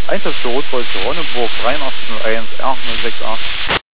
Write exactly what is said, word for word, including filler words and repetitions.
Einsatz für Rot-Weiß Ronneburg, dreiundachtzig null eins R null sechs acht.